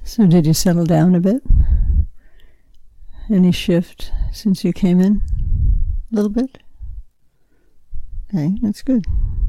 So did you settle down a bit? Any shift since you came in? A little bit? Okay, that's good.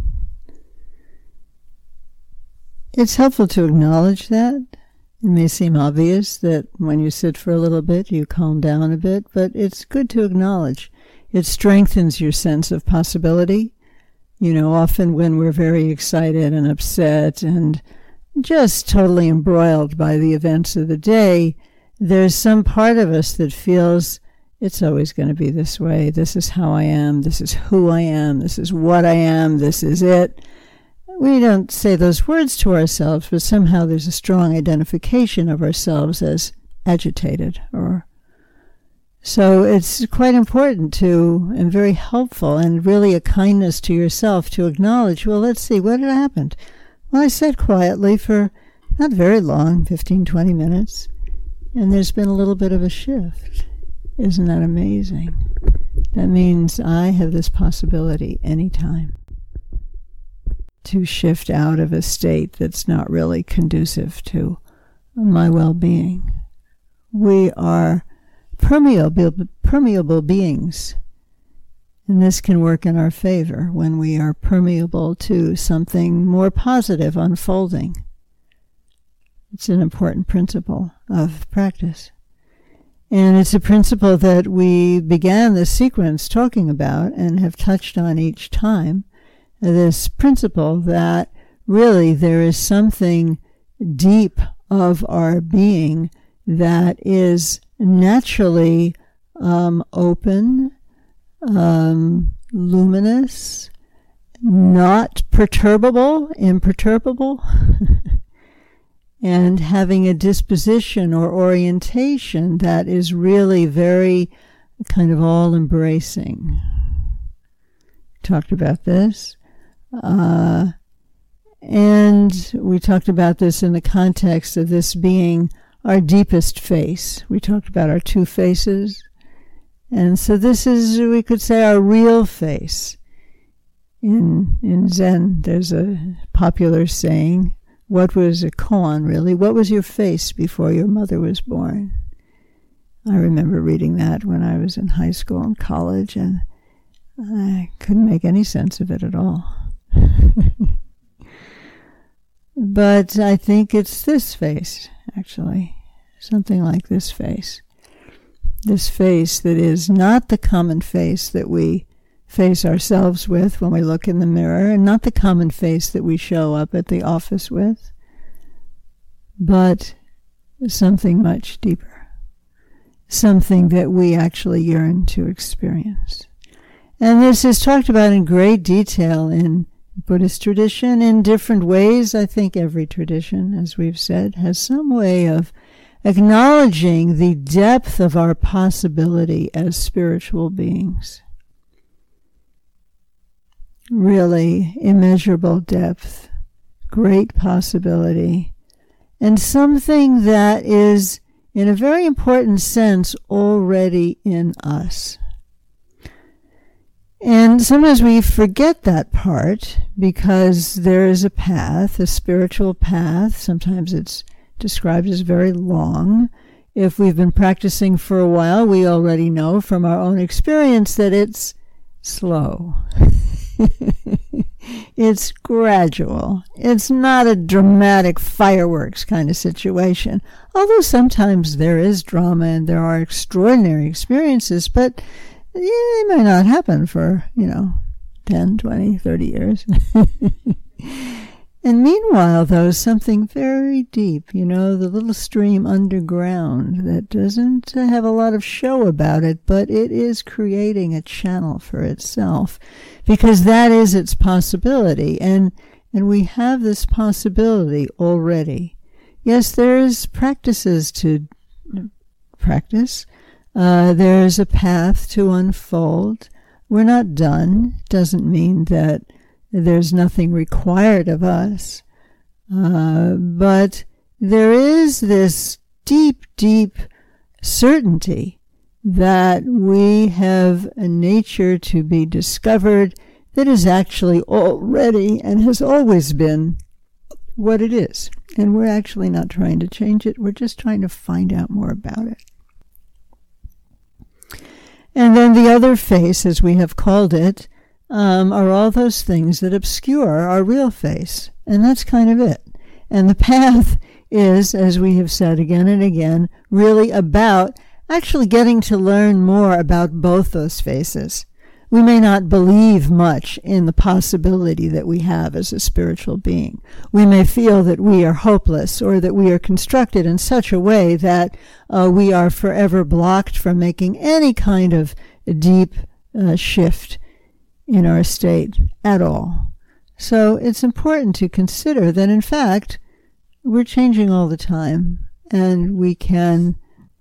It's helpful to acknowledge that. It may seem obvious that when you sit for a little bit, you calm down a bit, but it's good to acknowledge. It strengthens your sense of possibility. You know, often when we're very excited and upset and just totally embroiled by the events of the day, there's some part of us that feels it's always going to be this way. This is how I am. This is who I am. This is what I am. This is it. We don't say those words to ourselves, but somehow there's a strong identification of ourselves as agitated. So it's quite important to, and very helpful, and really a kindness to yourself to acknowledge, well, let's see, what had happened? Well, I sat quietly for not very long, 15, 20 minutes, and there's been a little bit of a shift. Isn't that amazing? That means I have this possibility anytime to shift out of a state that's not really conducive to my well-being. We are permeable beings, and this can work in our favor when we are permeable to something more positive unfolding. It's an important principle of practice. And it's a principle that we began this sequence talking about and have touched on each time. This principle that really there is something deep of our being that is naturally open, luminous, not perturbable, imperturbable, and having a disposition or orientation that is really very kind of all-embracing. Talked about this. And we talked about this in the context of this being our deepest face. We talked about our two faces. And so this is, we could say, our real face. In Zen, there's a popular saying, what was a koan, really? What was your face before your mother was born? I remember reading that when I was in high school and college, and I couldn't make any sense of it at all. But I think it's this face, actually. Something like this face. This face that is not the common face that we face ourselves with when we look in the mirror, and not the common face that we show up at the office with, but something much deeper. Something that we actually yearn to experience. And this is talked about in great detail in Buddhist tradition in different ways. I think every tradition, as we've said, has some way of acknowledging the depth of our possibility as spiritual beings. Really immeasurable depth, great possibility, and something that is, in a very important sense, already in us. And sometimes we forget that part because there is a path, a spiritual path. Sometimes it's described as very long. If we've been practicing for a while, we already know from our own experience that it's slow. It's gradual. It's not a dramatic fireworks kind of situation. Although sometimes there is drama and there are extraordinary experiences, but they might not happen for, 10, 20, 30 years. And meanwhile, though, something very deep, the little stream underground that doesn't have a lot of show about it, but it is creating a channel for itself because that is its possibility. And we have this possibility already. Yes, there's practices to practice. There's a path to unfold. We're not done. Doesn't mean that there's nothing required of us. But there is this deep, deep certainty that we have a nature to be discovered that is actually already and has always been what it is. And we're actually not trying to change it. We're just trying to find out more about it. And then the other face, as we have called it, are all those things that obscure our real face. And that's kind of it. And the path is, as we have said again and again, really about actually getting to learn more about both those faces. We may not believe much in the possibility that we have as a spiritual being. We may feel that we are hopeless, or that we are constructed in such a way that we are forever blocked from making any kind of deep shift in our state at all. So it's important to consider that, in fact, we're changing all the time, and we can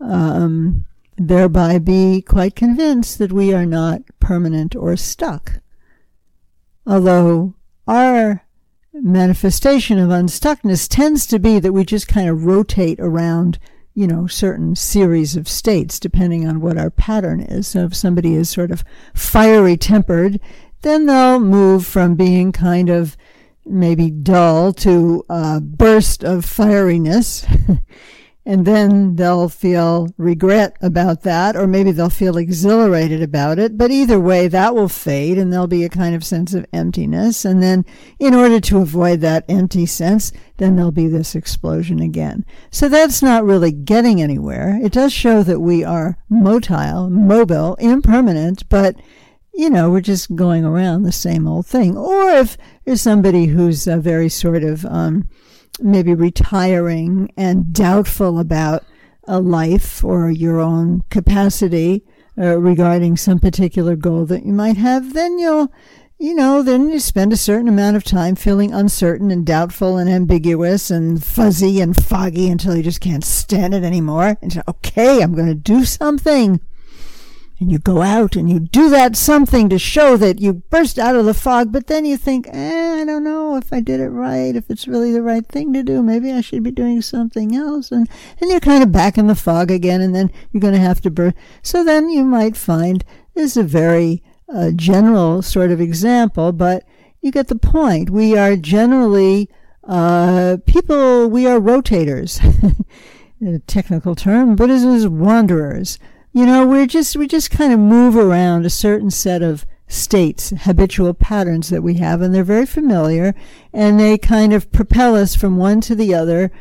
thereby be quite convinced that we are not permanent or stuck. Although our manifestation of unstuckness tends to be that we just kind of rotate around, certain series of states, depending on what our pattern is. So if somebody is sort of fiery tempered, then they'll move from being kind of maybe dull to a burst of fieriness. And then they'll feel regret about that, or maybe they'll feel exhilarated about it. But either way, that will fade, and there'll be a kind of sense of emptiness. And then in order to avoid that empty sense, then there'll be this explosion again. So that's not really getting anywhere. It does show that we are mobile, impermanent, but we're just going around the same old thing. Or if there's somebody who's very sort of maybe retiring and doubtful about a life or your own capacity regarding some particular goal that you might have, then then you spend a certain amount of time feeling uncertain and doubtful and ambiguous and fuzzy and foggy until you just can't stand it anymore. And say, okay, I'm going to do something. And you go out and you do that something to show that you burst out of the fog, but then you think, I don't know if I did it right, if it's really the right thing to do. Maybe I should be doing something else. And you're kind of back in the fog again, and then you're going to have to burst. So then you might find, this is a very general sort of example, but you get the point. We are generally we are rotators. A technical term. Buddhism is wanderers. We just kind of move around a certain set of states, habitual patterns that we have, and they're very familiar, and they kind of propel us from one to the other.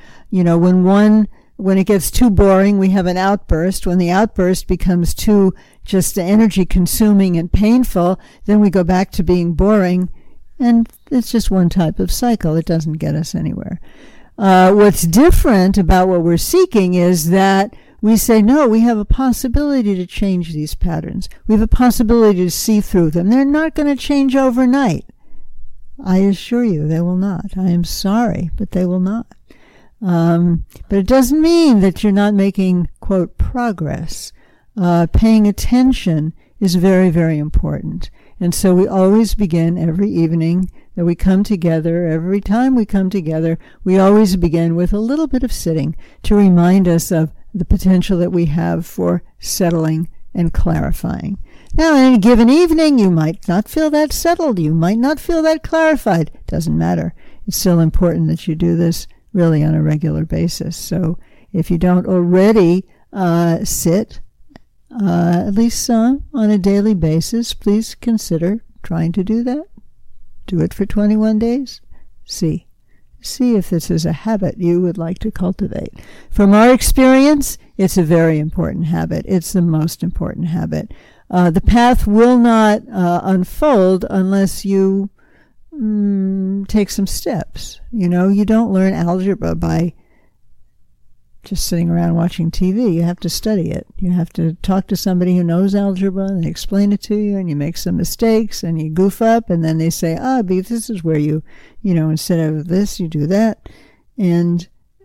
When it gets too boring, we have an outburst. When the outburst becomes too just energy consuming and painful, then we go back to being boring, and it's just one type of cycle. It doesn't get us anywhere. What's different about what we're seeking is that we say, no, we have a possibility to change these patterns. We have a possibility to see through them. They're not going to change overnight. I assure you, they will not. I am sorry, but they will not. But it doesn't mean that you're not making, quote, progress. Paying attention is very, very important. And so we always begin every evening that we come together, every time we come together, we always begin with a little bit of sitting to remind us of the potential that we have for settling and clarifying. Now, in a given evening, you might not feel that settled. You might not feel that clarified. Doesn't matter. It's still important that you do this really on a regular basis. So if you don't already sit, at least some, on a daily basis, please consider trying to do that. Do it for 21 days. See if this is a habit you would like to cultivate. From our experience, it's a very important habit. It's the most important habit. The path will not unfold unless you take some steps. You don't learn algebra by just sitting around watching TV. You have to study it. You have to talk to somebody who knows algebra, and they explain it to you, and you make some mistakes, and you goof up, and then they say, this is where you instead of this, you do that. And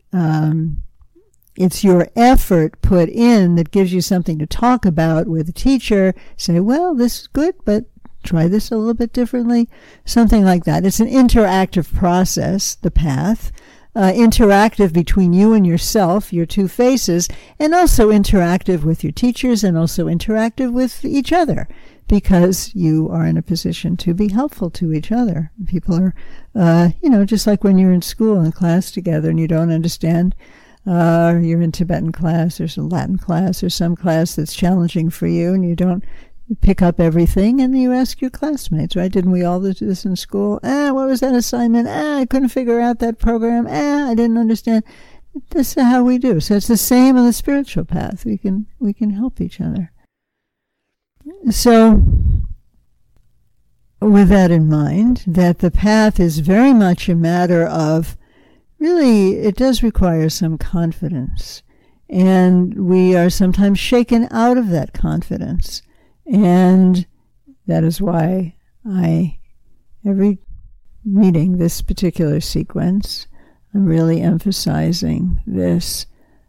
it's your effort put in that gives you something to talk about with a teacher. Say, well, this is good, but try this a little bit differently. Something like that. It's an interactive process, the path. Interactive between you and yourself, your two faces, and also interactive with your teachers, and also interactive with each other. because you are in a position to be helpful to each other. People are, just like when you're in school in class together and you don't understand, you're in Tibetan class or some Latin class or some class that's challenging for you and you don't pick up everything, and you ask your classmates, right? Didn't we all do this in school? What was that assignment? I couldn't figure out that program. I didn't understand. This is how we do. So it's the same on the spiritual path. We can help each other. So with that in mind, that the path is very much a matter of, really, it does require some confidence. And we are sometimes shaken out of that confidence. And that is why every meeting, this particular sequence, I'm really emphasizing this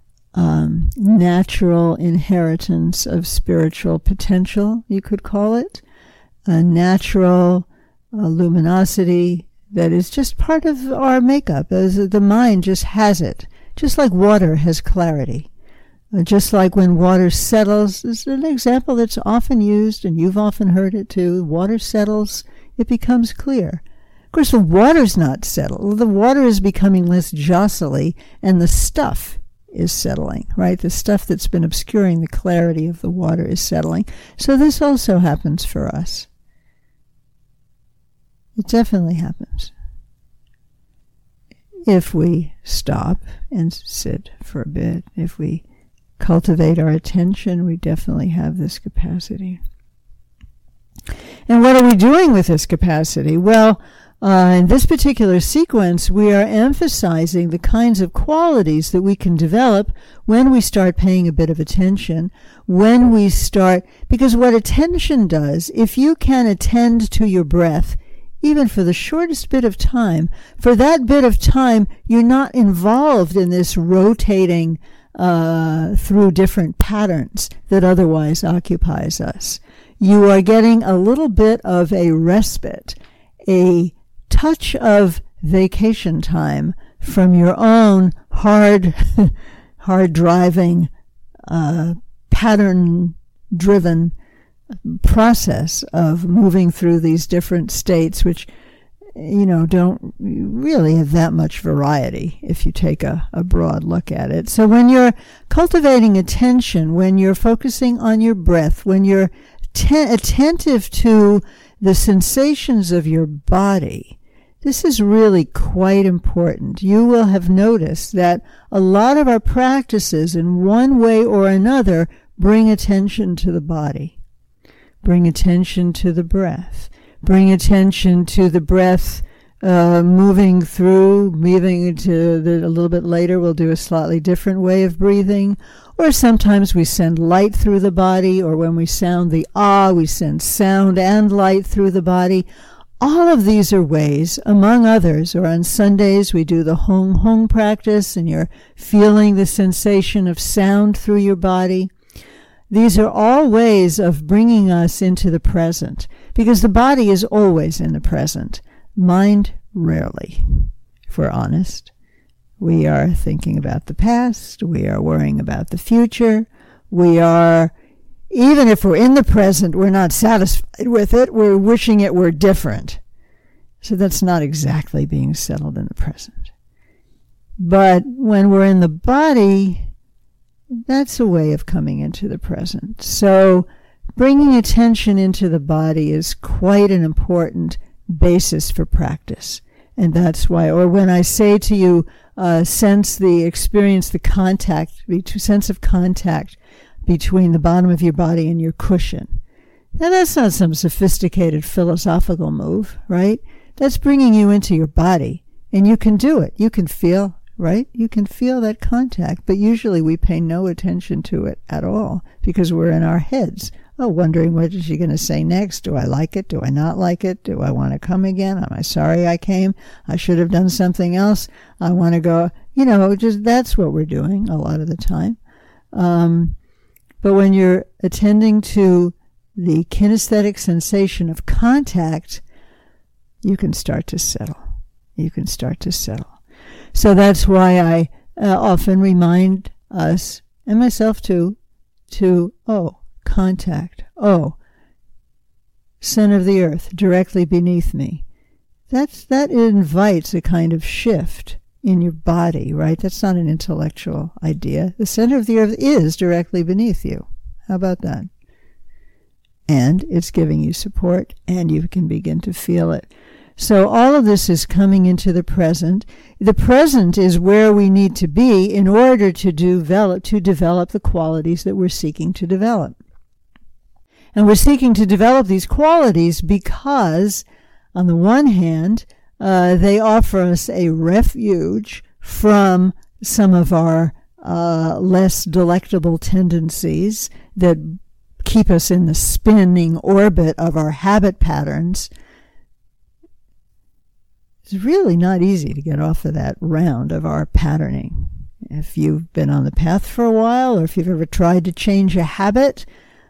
natural inheritance of spiritual potential, you could call it, a natural luminosity that is just part of our makeup, as the mind just has it, just like water has clarity. Just like when water settles, this is an example that's often used, and you've often heard it too. Water settles, it becomes clear. Of course, the water's not settled. The water is becoming less jostly, and the stuff is settling, right? The stuff that's been obscuring the clarity of the water is settling. So this also happens for us. It definitely happens. If we stop and sit for a bit, if we cultivate our attention, we definitely have this capacity. And what are we doing with this capacity? Well, in this particular sequence, we are emphasizing the kinds of qualities that we can develop when we start paying a bit of attention, when we start, because what attention does, if you can attend to your breath, even for the shortest bit of time, for that bit of time, you're not involved in this rotating through different patterns that otherwise occupies us. You are getting a little bit of a respite, a touch of vacation time from your own hard driving, pattern-driven process of moving through these different states, which don't really have that much variety if you take a broad look at it. So when you're cultivating attention, when you're focusing on your breath, when you're attentive to the sensations of your body, this is really quite important. You will have noticed that a lot of our practices in one way or another bring attention to the body, bring attention to the breath. Bring attention to the breath moving into a little bit later. We'll do a slightly different way of breathing. Or sometimes we send light through the body, or when we sound the ah, we send sound and light through the body. All of these are ways, among others, or on Sundays we do the Hong Hong practice, and you're feeling the sensation of sound through your body. These are all ways of bringing us into the present, because the body is always in the present. Mind, rarely, if we're honest. We are thinking about the past. We are worrying about the future. We are, even if we're in the present, we're not satisfied with it. We're wishing it were different. So that's not exactly being settled in the present. But when we're in the body, that's a way of coming into the present. So bringing attention into the body is quite an important basis for practice. And that's why, or when I say to you, sense the sense of contact between the bottom of your body and your cushion. Now that's not some sophisticated philosophical move, right? That's bringing you into your body, and you can do it. You can feel, right? You can feel that contact, but usually we pay no attention to it at all because we're in our heads. Oh, wondering what is she going to say next? Do I like it? Do I not like it? Do I want to come again? Am I sorry I came? I should have done something else. I want to go, just that's what we're doing a lot of the time. But when you're attending to the kinesthetic sensation of contact, you can start to settle. You can start to settle. So that's why I often remind us, and myself too, to, contact. center of the earth, directly beneath me. That invites a kind of shift in your body, right? That's not an intellectual idea. The center of the earth is directly beneath you. How about that? And it's giving you support, and you can begin to feel it. So all of this is coming into the present. The present is where we need to be in order to develop the qualities that we're seeking to develop. And we're seeking to develop these qualities because, on the one hand, they offer us a refuge from some of our less delectable tendencies that keep us in the spinning orbit of our habit patterns. It's really not easy to get off of that round of our patterning. If you've been on the path for a while, or if you've ever tried to change a habit,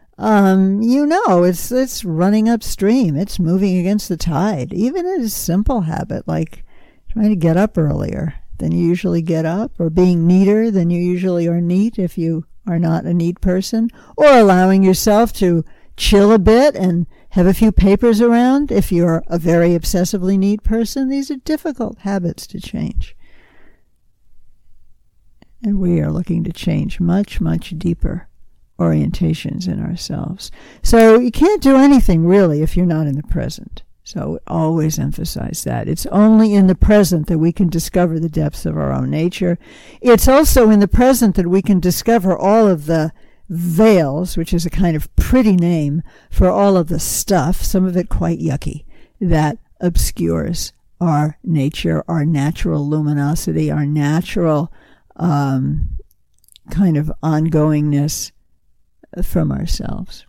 it's running upstream. It's moving against the tide. Even a simple habit like trying to get up earlier than you usually get up, or being neater than you usually are neat if you are not a neat person, or allowing yourself to chill a bit and have a few papers around if you're a very obsessively neat person. These are difficult habits to change. And we are looking to change much, much deeper orientations in ourselves. So you can't do anything really if you're not in the present. So always emphasize that. It's only in the present that we can discover the depths of our own nature. It's also in the present that we can discover all of the veils, which is a kind of pretty name for all of the stuff, some of it quite yucky, that obscures our nature, our natural luminosity, our natural kind of ongoingness from ourselves.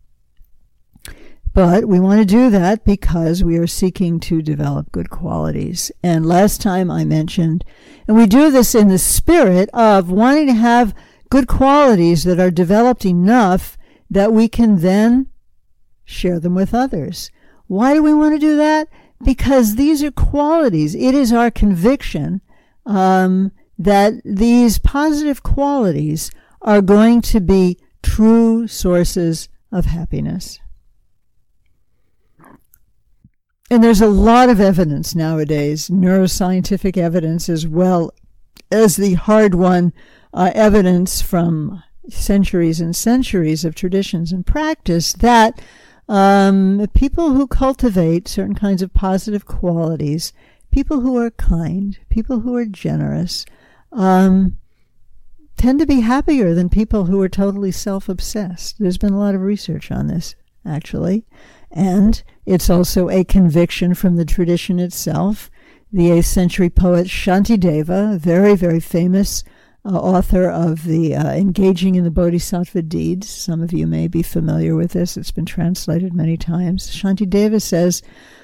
But we want to do that because we are seeking to develop good qualities. And last time I mentioned, and we do this in the spirit of wanting to have good qualities that are developed enough that we can then share them with others. Why do we want to do that? Because these are qualities. It is our conviction that these positive qualities are going to be true sources of happiness. And there's a lot of evidence nowadays, neuroscientific evidence as well as the hard-won evidence from centuries and centuries of traditions and practice, that people who cultivate certain kinds of positive qualities, people who are kind, people who are generous, tend to be happier than people who are totally self-obsessed. There's been a lot of research on this, actually. And it's also a conviction from the tradition itself. The 8th century poet Shantideva, very, very famous author of the Engaging in the Bodhisattva Deeds. Some of you may be familiar with this. It's been translated many times. Shantideva says,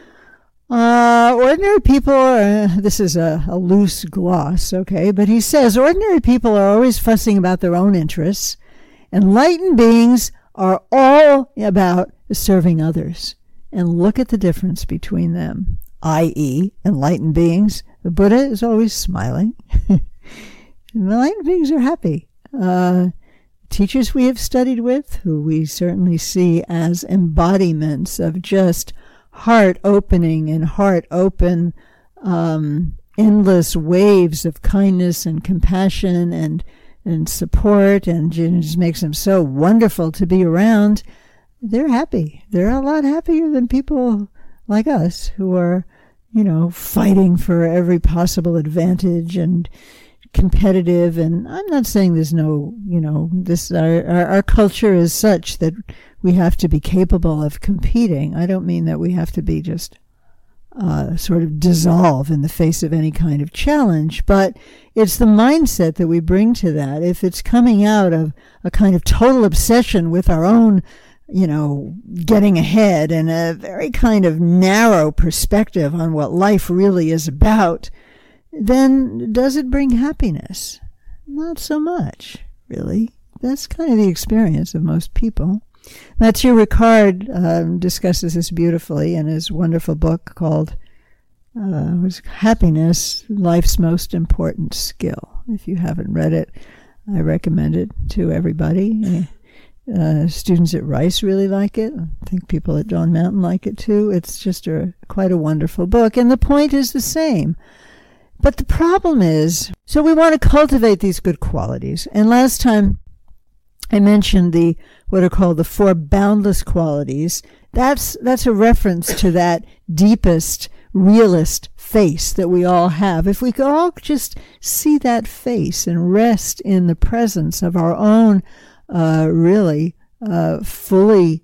ordinary people are, this is a loose gloss, okay, but he says, ordinary people are always fussing about their own interests. Enlightened beings are all about serving others. And look at the difference between them, i.e., enlightened beings. The Buddha is always smiling. Enlightened beings are happy. Teachers we have studied with, who we certainly see as embodiments of just heart-opening and heart-open, endless waves of kindness and compassion and support, and it just makes them so wonderful to be around. They're happy. They're a lot happier than people like us who are, fighting for every possible advantage and competitive. And I'm not saying there's no, our culture is such that we have to be capable of competing. I don't mean that we have to be just sort of dissolve in the face of any kind of challenge, but it's the mindset that we bring to that. If it's coming out of a kind of total obsession with our own getting ahead and a very kind of narrow perspective on what life really is about, then does it bring happiness? Not so much, really. That's kind of the experience of most people. Mathieu Ricard discusses this beautifully in his wonderful book called Happiness, Life's Most Important Skill. If you haven't read it, I recommend it to everybody. Students at Rice really like it. I think people at Dawn Mountain like it too. It's just quite a wonderful book. And the point is the same. But the problem is, so we want to cultivate these good qualities. And last time I mentioned what are called the 4 boundless qualities. That's a reference to that deepest, realist face that we all have. If we could all just see that face and rest in the presence of our own really fully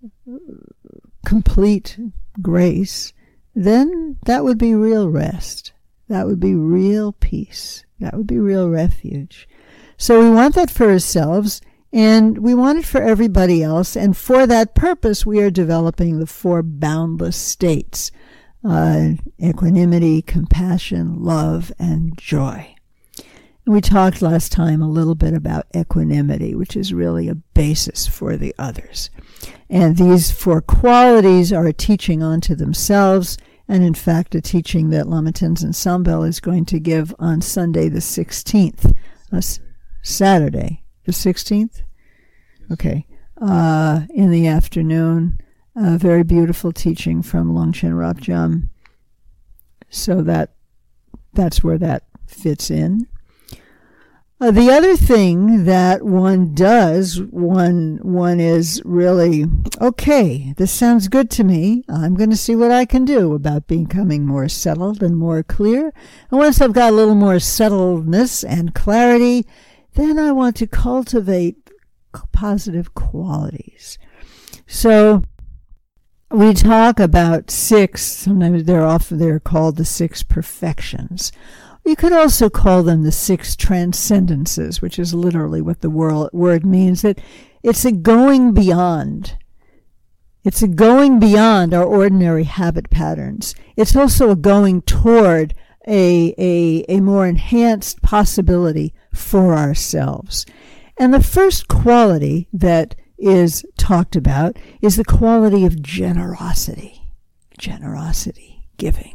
complete grace, then that would be real rest. That would be real peace. That would be real refuge. So we want that for ourselves, and we want it for everybody else. And for that purpose, we are developing the 4 boundless states: equanimity, compassion, love, and joy. And we talked last time a little bit about equanimity, which is really a basis for the others. And these 4 qualities are a teaching unto themselves, and in fact a teaching that Lama Tenzin Sambel is going to give on Sunday the 16th, Saturday the 16th? Okay, in the afternoon. A very beautiful teaching from Longchen Rabjam. So that's where that fits in. The other thing that one does, one is really, okay, this sounds good to me. I'm going to see what I can do about becoming more settled and more clear. And once I've got a little more settledness and clarity, then I want to cultivate positive qualities. So we talk about 6, sometimes they're called the 6 perfections. You could also call them the 6 transcendences, which is literally what the word means, that it's a going beyond. It's a going beyond our ordinary habit patterns. It's also a going toward a more enhanced possibility for ourselves. And the first quality that is talked about is the quality of generosity. Generosity, giving.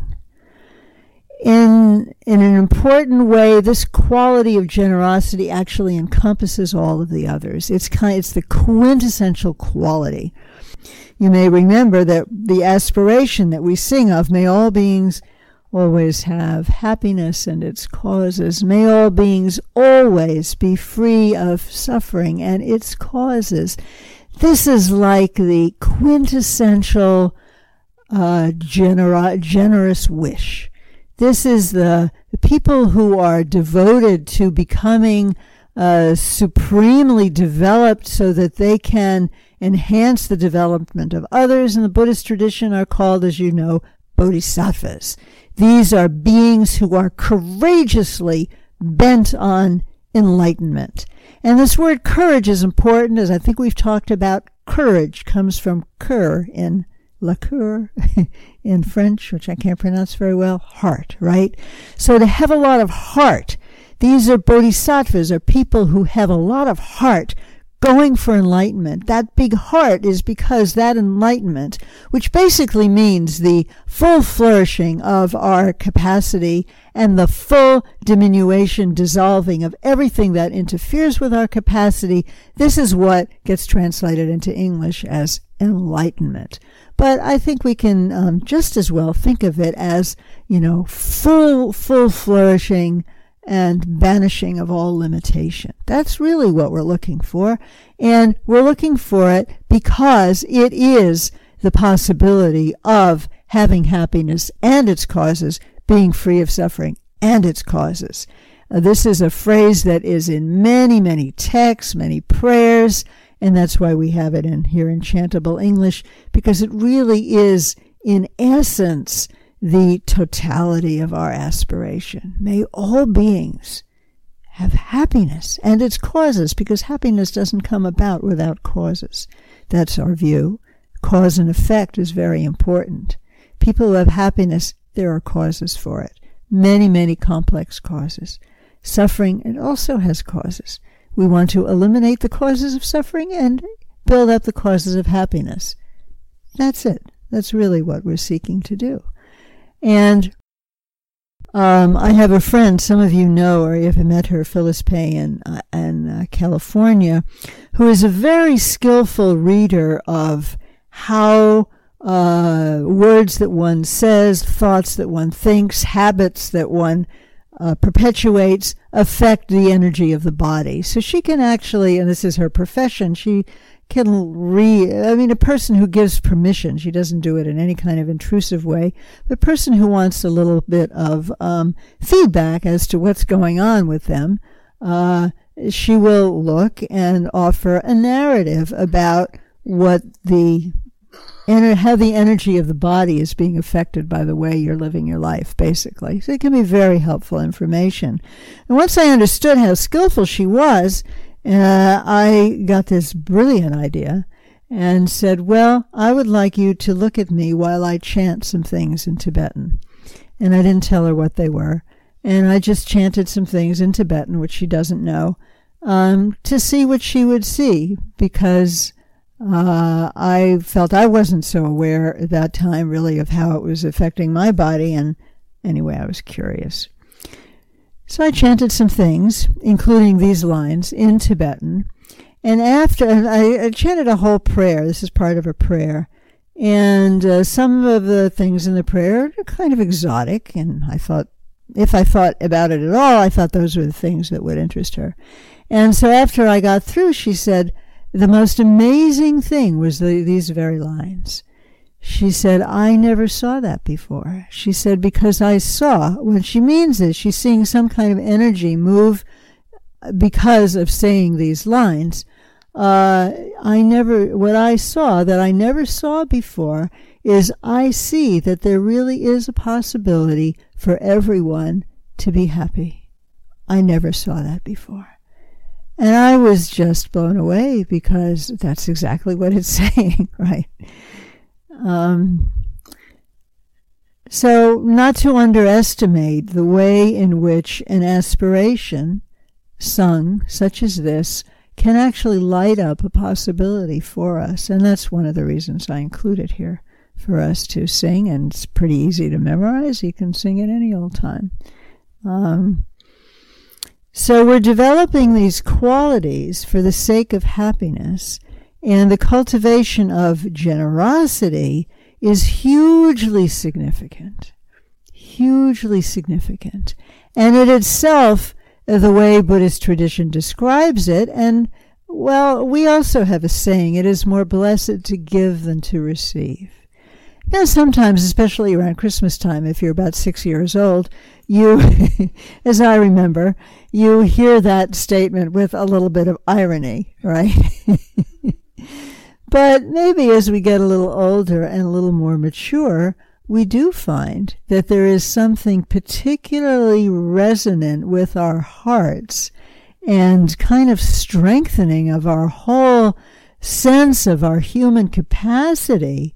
In an important way, this quality of generosity actually encompasses all of the others. It's the quintessential quality. You may remember that the aspiration that we sing of, may all beings always have happiness and its causes. May all beings always be free of suffering and its causes. This is like the quintessential generous wish. This is the people who are devoted to becoming supremely developed so that they can enhance the development of others. In the Buddhist tradition are called, as you know, bodhisattvas. These are beings who are courageously bent on enlightenment. And this word courage is important, as I think we've talked about. Courage comes from cœur in la coeur in French, which I can't pronounce very well, heart, right? So to have a lot of heart, these are bodhisattvas, are people who have a lot of heart going for enlightenment. That big heart is because that enlightenment, which basically means the full flourishing of our capacity and the full diminution, dissolving of everything that interferes with our capacity, this is what gets translated into English as enlightenment. But I think we can just as well think of it as, full flourishing and banishing of all limitation. That's really what we're looking for. And we're looking for it because it is the possibility of having happiness and its causes, being free of suffering and its causes. This is a phrase that is in many, many texts, many prayers, and that's why we have it in here in chantable English, because it really is, in essence, the totality of our aspiration. May all beings have happiness and its causes, because happiness doesn't come about without causes. That's our view. Cause and effect is very important. People who have happiness, there are causes for it. Many, many complex causes. Suffering, it also has causes. We want to eliminate the causes of suffering and build up the causes of happiness. That's it. That's really what we're seeking to do. And I have a friend, some of you know or you've met her, Phyllis Pay in California, who is a very skillful reader of how words that one says, thoughts that one thinks, habits that one perpetuates affect the energy of the body. So she can actually, and this is her profession, she can read, a person who gives permission, she doesn't do it in any kind of intrusive way, but a person who wants a little bit of feedback as to what's going on with them, she will look and offer a narrative about what how the energy of the body is being affected by the way you're living your life, basically. So it can be very helpful information. And once I understood how skillful she was, I got this brilliant idea and said, well, I would like you to look at me while I chant some things in Tibetan. And I didn't tell her what they were. And I just chanted some things in Tibetan, which she doesn't know, to see what she would see, because I felt I wasn't so aware at that time really of how it was affecting my body, and anyway, I was curious. So I chanted some things, including these lines in Tibetan, and after I chanted a whole prayer. This is part of a prayer, and some of the things in the prayer are kind of exotic, and I thought, if I thought about it at all, I thought those were the things that would interest her. And so after I got through, she said, the most amazing thing was these very lines. She said, I never saw that before. She said, because I saw, what she means is she's seeing some kind of energy move because of saying these lines. What I saw that I never saw before is I see that there really is a possibility for everyone to be happy. I never saw that before. And I was just blown away, because that's exactly what it's saying, right? So not to underestimate the way in which an aspiration sung, such as this, can actually light up a possibility for us. And that's one of the reasons I include it here for us to sing, and it's pretty easy to memorize. You can sing it any old time. So we're developing these qualities for the sake of happiness, and the cultivation of generosity is hugely significant. Hugely significant. And it itself, the way Buddhist tradition describes it, and, well, we also have a saying, it is more blessed to give than to receive. Now, sometimes, especially around Christmas time, if you're about 6 years old, you, as I remember, you hear that statement with a little bit of irony, right? But maybe as we get a little older and a little more mature, we do find that there is something particularly resonant with our hearts and kind of strengthening of our whole sense of our human capacity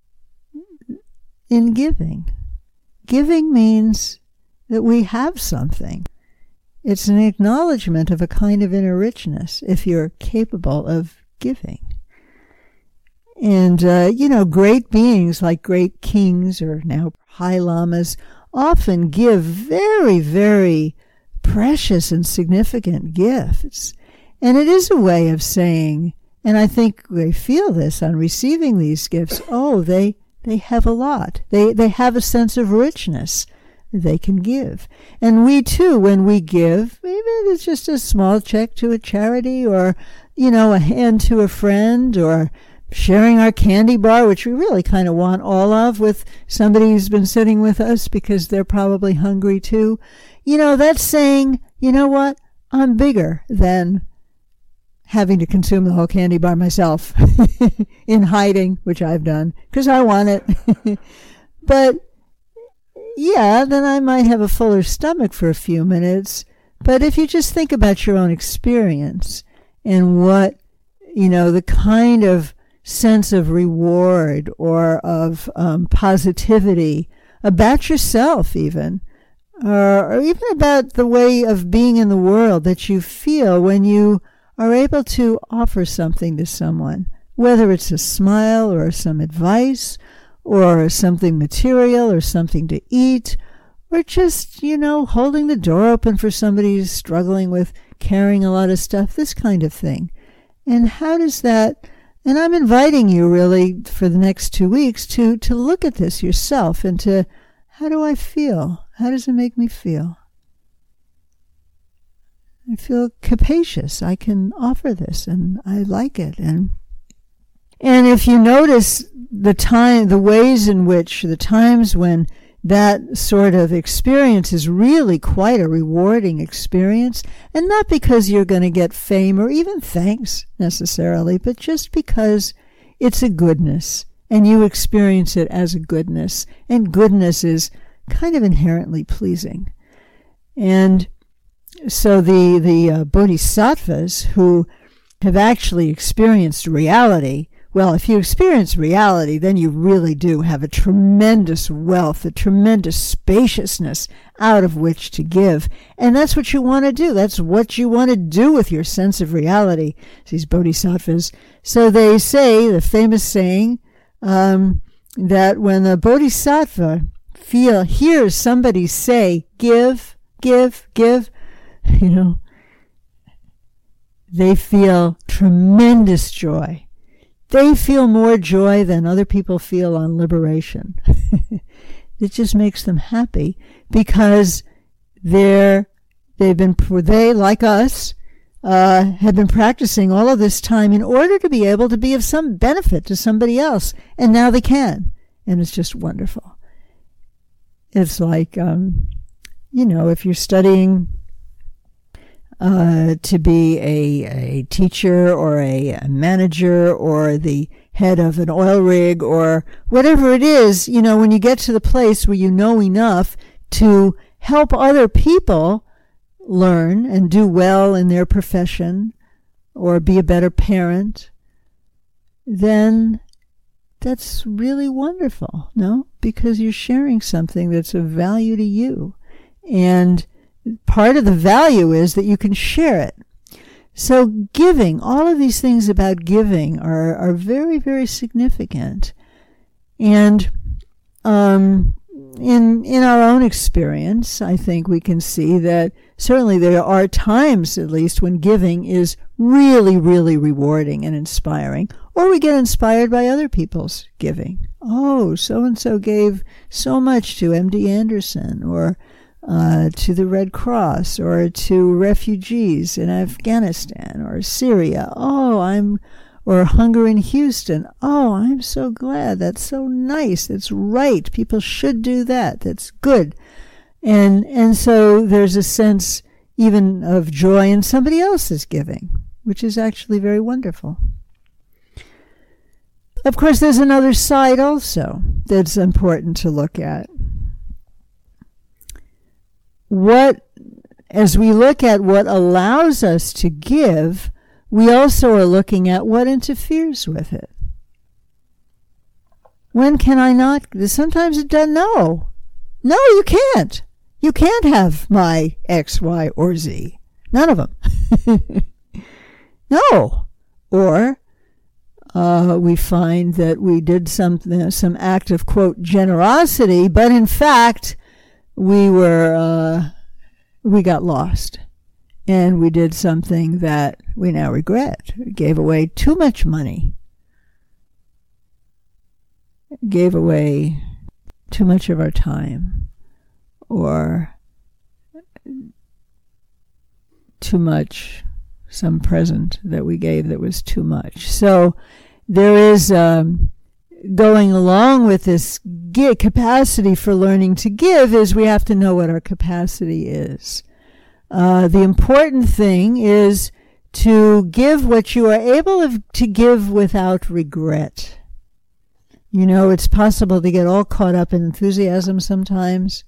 in giving. Giving means that we have something. It's an acknowledgement of a kind of inner richness if you're capable of giving. And, great beings like great kings or now high lamas often give very, very precious and significant gifts. And it is a way of saying, and I think they feel this on receiving these gifts, they have a lot. They have a sense of richness they can give. And we too, when we give, maybe it's just a small check to a charity, or, a hand to a friend, or sharing our candy bar, which we really kind of want all of, with somebody who's been sitting with us because they're probably hungry too. That's saying, you know what? I'm bigger than having to consume the whole candy bar myself in hiding, which I've done because I want it. But yeah, then I might have a fuller stomach for a few minutes. But if you just think about your own experience and what, the kind of sense of reward or of positivity about yourself even, or even about the way of being in the world that you feel when you are able to offer something to someone, whether it's a smile or some advice or something material or something to eat or just, holding the door open for somebody who's struggling with carrying a lot of stuff, this kind of thing. And how does that, and I'm inviting you really for the next 2 weeks to look at this yourself and to, how do I feel? How does it make me feel? I feel capacious. I can offer this and I like it. And if you notice the ways in which the times when that sort of experience is really quite a rewarding experience, and not because you're going to get fame or even thanks necessarily, but just because it's a goodness and you experience it as a goodness, and goodness is kind of inherently pleasing. And so the bodhisattvas who have actually experienced reality, well, if you experience reality, then you really do have a tremendous wealth, a tremendous spaciousness out of which to give. And that's what you want to do. That's what you want to do with your sense of reality, these bodhisattvas. So they say, the famous saying, that when a bodhisattva hears somebody say, give, give, give, they feel tremendous joy. They feel more joy than other people feel on liberation. It just makes them happy because they, like us, have been practicing all of this time in order to be able to be of some benefit to somebody else. And now they can. And it's just wonderful. It's like, if you're studying to be a teacher or a manager or the head of an oil rig or whatever it is, when you get to the place where you know enough to help other people learn and do well in their profession or be a better parent, then that's really wonderful, no? Because you're sharing something that's of value to you. And part of the value is that you can share it. So giving, all of these things about giving are very, very significant. And in our own experience, I think we can see that certainly there are times, at least, when giving is really, really rewarding and inspiring. Or we get inspired by other people's giving. Oh, so-and-so gave so much to MD Anderson, or to the Red Cross, or to refugees in Afghanistan or Syria. Or hunger in Houston. Oh, I'm so glad. That's so nice. That's right. People should do that. That's good. And so there's a sense even of joy in somebody else's giving, which is actually very wonderful. Of course, there's another side also that's important to look at. As we look at what allows us to give, we also are looking at what interferes with it. When can I not? Sometimes it doesn't. No, you can't. You can't have my X, Y, or Z. None of them. No. Or we find that we did some act of, quote, generosity, but in fact we got lost. And we did something that we now regret. We gave away too much money. Gave away too much of our time. Or too much, some present that we gave that was too much. So there is, going along with this capacity for learning to give, is we have to know what our capacity is. The important thing is to give what you are able to give without regret. It's possible to get all caught up in enthusiasm sometimes.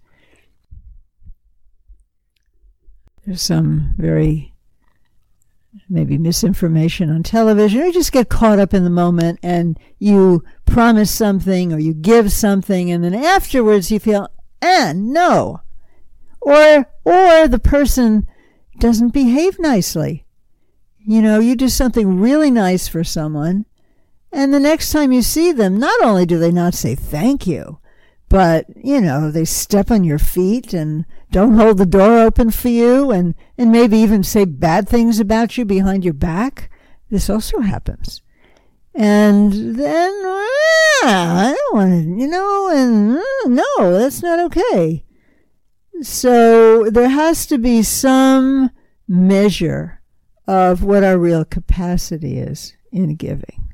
There's some very maybe misinformation on television, or you just get caught up in the moment and you promise something or you give something and then afterwards you feel, no. Or the person doesn't behave nicely. You do something really nice for someone, and the next time you see them, not only do they not say thank you, but, they step on your feet and don't hold the door open for you and maybe even say bad things about you behind your back. This also happens. And then, I don't want to, no, that's not okay. So there has to be some measure of what our real capacity is in giving.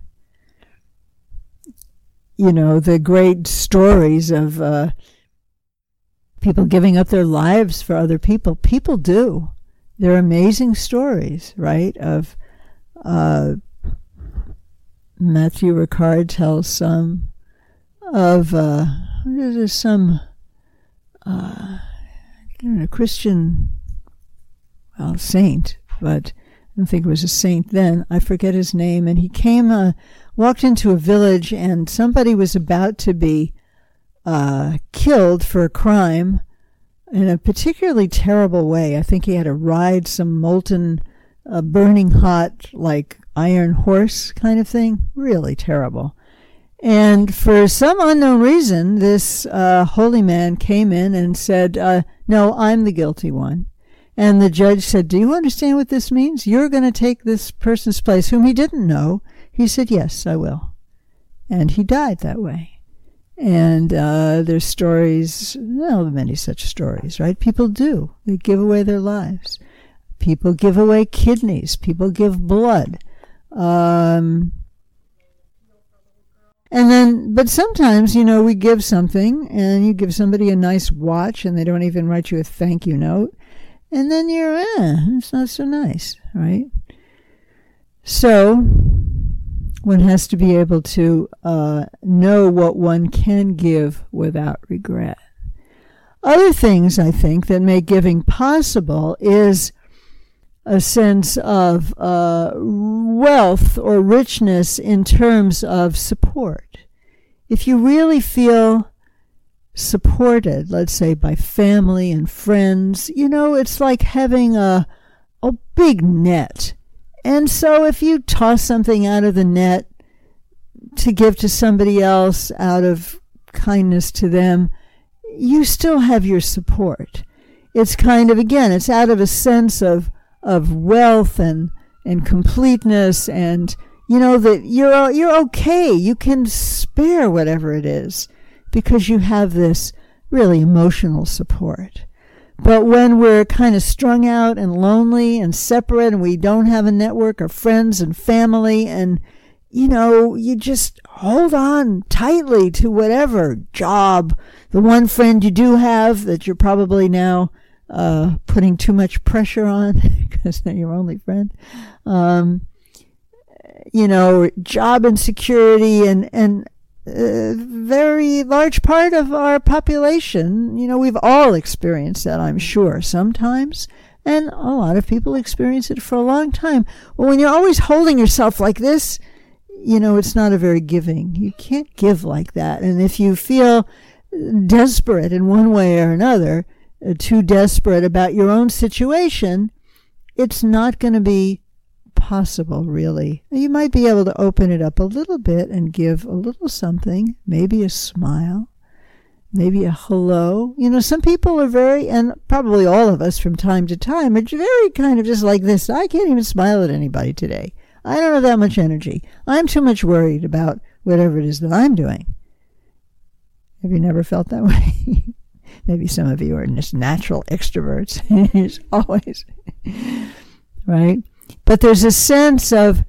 The great stories of people giving up their lives for other people. People do. They're amazing stories, right? Of Matthew Ricard tells some of some Christian saint, but I don't think it was a saint then. I forget his name. And he walked into a village, and somebody was about to be killed for a crime in a particularly terrible way. I think he had to ride some molten, burning hot, like iron horse kind of thing. Really terrible. And for some unknown reason, this holy man came in and said, no, I'm the guilty one. And the judge said, do you understand what this means? You're going to take this person's place, whom he didn't know. He said, yes, I will. And he died that way. And there's stories, many such stories, right? People do. They give away their lives. People give away kidneys. People give blood. And then, but sometimes, we give something, and you give somebody a nice watch, and they don't even write you a thank you note. And then you're, it's not so nice, right? So one has to be able to know what one can give without regret. Other things, I think, that make giving possible is a sense of wealth or richness in terms of support. If you really feel supported, let's say by family and friends, it's like having a big net. And so if you toss something out of the net to give to somebody else out of kindness to them, you still have your support. It's kind of, again, it's out of a sense of wealth and completeness, and that you're okay. You can spare whatever it is because you have this really emotional support. But when we're kind of strung out and lonely and separate, and we don't have a network of friends and family, and you just hold on tightly to whatever job, the one friend you do have that you're probably now putting too much pressure on because they're your only friend. Job insecurity and very large part of our population, we've all experienced that, I'm sure, sometimes. And a lot of people experience it for a long time. Well, when you're always holding yourself like this, it's not a very giving. You can't give like that. And if you feel desperate in one way or another, too desperate about your own situation, it's not going to be possible, really. You might be able to open it up a little bit and give a little something, maybe a smile, maybe a hello. Some people are very, and probably all of us from time to time, are very kind of just like this. I can't even smile at anybody today. I don't have that much energy. I'm too much worried about whatever it is that I'm doing. Have you never felt that way? Maybe some of you are just natural extroverts. It's always, right? But there's a sense of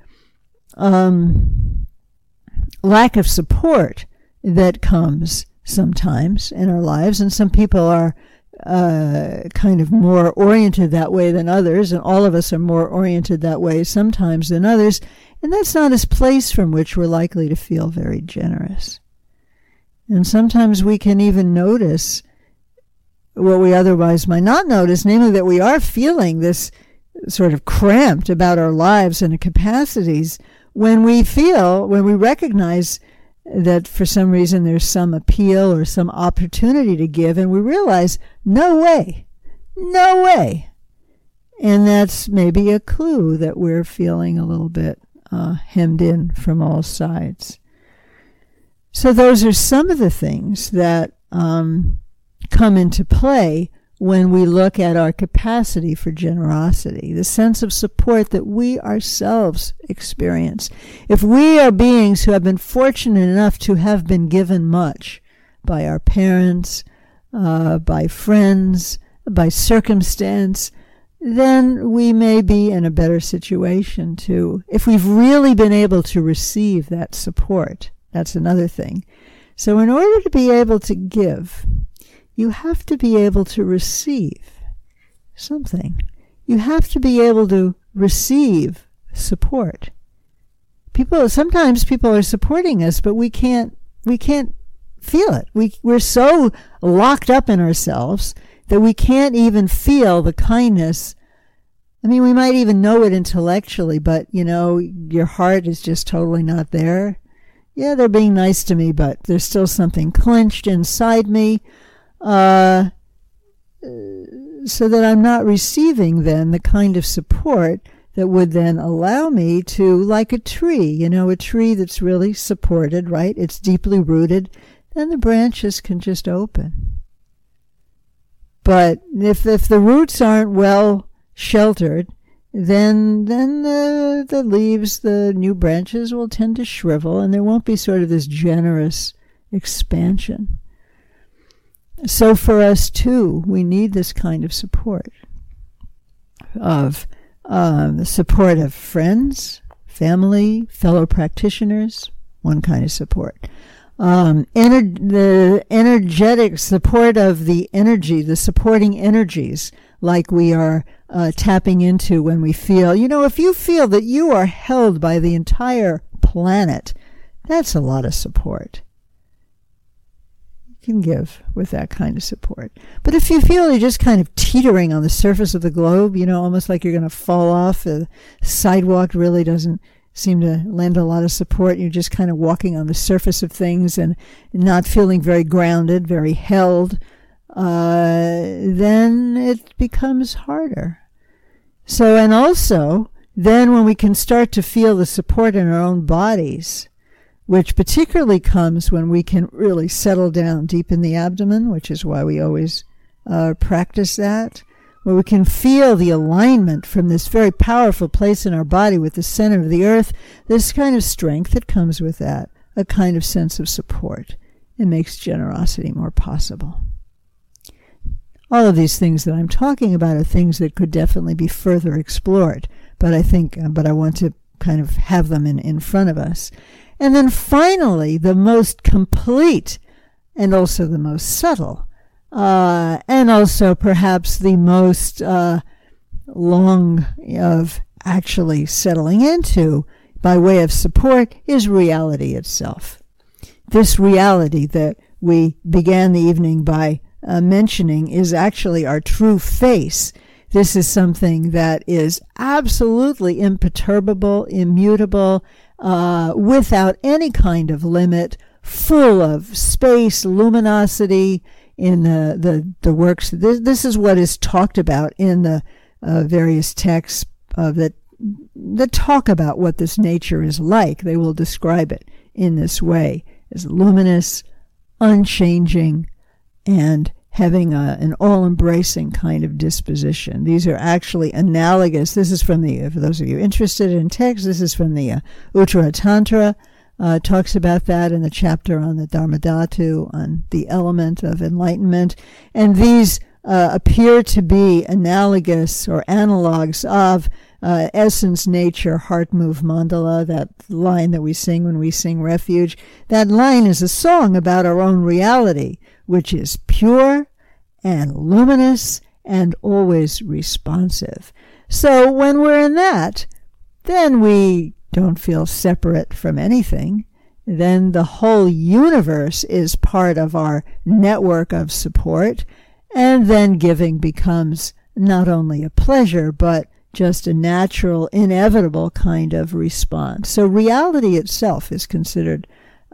lack of support that comes sometimes in our lives, and some people are kind of more oriented that way than others, and all of us are more oriented that way sometimes than others, and that's not a place from which we're likely to feel very generous. And sometimes we can even notice what we otherwise might not notice, namely that we are feeling this sort of cramped about our lives and capacities when we recognize that for some reason there's some appeal or some opportunity to give, and we realize, no way. And that's maybe a clue that we're feeling a little bit hemmed in from all sides. So those are some of the things that come into play when we look at our capacity for generosity, the sense of support that we ourselves experience. If we are beings who have been fortunate enough to have been given much by our parents, by friends, by circumstance, then we may be in a better situation too. If we've really been able to receive that support, that's another thing. So in order to be able to give, you have to be able to receive something. You have to be able to receive support. Sometimes people are supporting us, but we can't feel it. We're so locked up in ourselves that we can't even feel the kindness. I mean, we might even know it intellectually, but, your heart is just totally not there. Yeah, they're being nice to me, but there's still something clenched inside me, so that I'm not receiving then the kind of support that would then allow me to, like a tree, a tree that's really supported, right? It's deeply rooted, then the branches can just open. But if the roots aren't well sheltered, then the leaves, the new branches will tend to shrivel, and there won't be sort of this generous expansion. So for us too, we need this kind of support of the support of friends, family, fellow practitioners, one kind of support. The energetic support of the energy, the supporting energies, like we are tapping into when we feel, if you feel that you are held by the entire planet, that's a lot of support. You can give with that kind of support. But if you feel you're just kind of teetering on the surface of the globe, almost like you're going to fall off, the sidewalk really doesn't seem to lend a lot of support, you're just kind of walking on the surface of things and not feeling very grounded, very held, then it becomes harder. So, and also, then when we can start to feel the support in our own bodies, which particularly comes when we can really settle down deep in the abdomen, which is why we always practice that, where we can feel the alignment from this very powerful place in our body with the center of the earth, this kind of strength that comes with that, a kind of sense of support. It makes generosity more possible. All of these things that I'm talking about are things that could definitely be further explored, but I want to kind of have them in front of us. And then finally, the most complete and also the most subtle, and also perhaps the most long of actually settling into by way of support is reality itself. This reality that we began the evening by mentioning is actually our true face. This is something that is absolutely imperturbable, immutable, without any kind of limit, full of space, luminosity in the works. This is what is talked about in the various texts that talk about what this nature is like. They will describe it in this way, as luminous, unchanging, and having an all-embracing kind of disposition. These are actually analogous. This is from for those of you interested in text, this is from the Uttara Tantra. Talks about that in the chapter on the Dharmadhatu, on the element of enlightenment. And these appear to be analogous or analogs of essence, nature, heart move mandala, that line that we sing when we sing Refuge. That line is a song about our own reality, which is pure and luminous and always responsive. So when we're in that, then we don't feel separate from anything. Then the whole universe is part of our network of support, and then giving becomes not only a pleasure, but just a natural, inevitable kind of response. So reality itself is considered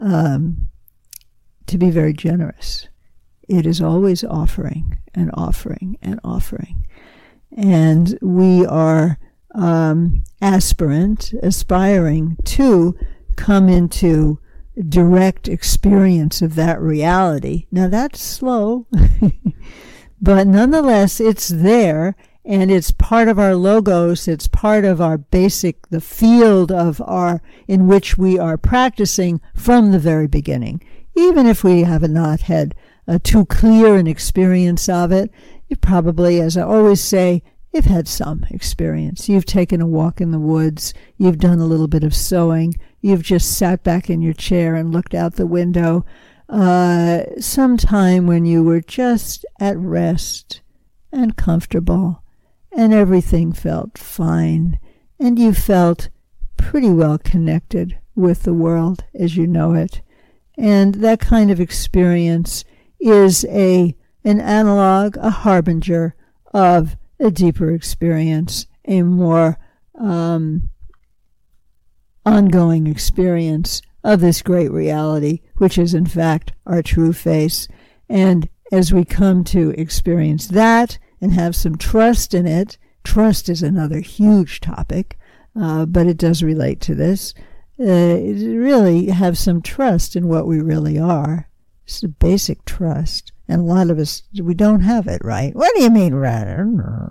to be very generous. It is always offering and offering and offering. And we are aspiring to come into direct experience of that reality. Now that's slow, but nonetheless it's there, and it's part of our logos, it's part of our the field of in which we are practicing from the very beginning. Even if we have not had too clear an experience of it, you probably, as I always say, you've had some experience. You've taken a walk in the woods. You've done a little bit of sewing. You've just sat back in your chair and looked out the window. Sometime when you were just at rest and comfortable and everything felt fine and you felt pretty well connected with the world as you know it. And that kind of experience is an analog, a harbinger of a deeper experience, a more ongoing experience of this great reality, which is in fact our true face. And as we come to experience that and have some trust in it, trust is another huge topic, but it does relate to this, really have some trust in what we really are. It's a basic trust. And a lot of us, we don't have it, right? What do you mean, right?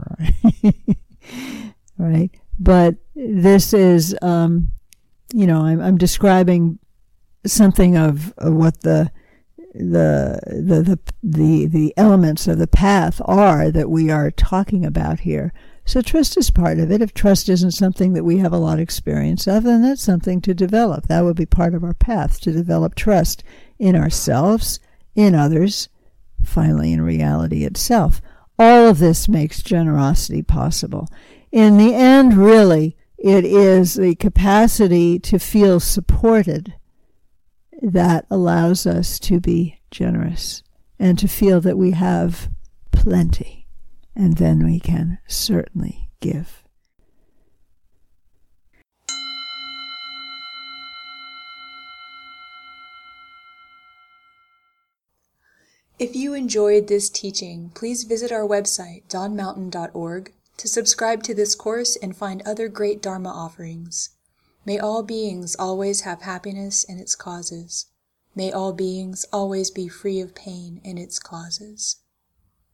Right? But this is, I'm describing something of what the elements of the path are that we are talking about here. So trust is part of it. If trust isn't something that we have a lot of experience of, then that's something to develop. That would be part of our path, to develop trust in ourselves, in others, finally in reality itself. All of this makes generosity possible. In the end, really, it is the capacity to feel supported that allows us to be generous and to feel that we have plenty, and then we can certainly give. If you enjoyed this teaching, please visit our website, dawnmountain.org, to subscribe to this course and find other great Dharma offerings. May all beings always have happiness and its causes. May all beings always be free of pain and its causes.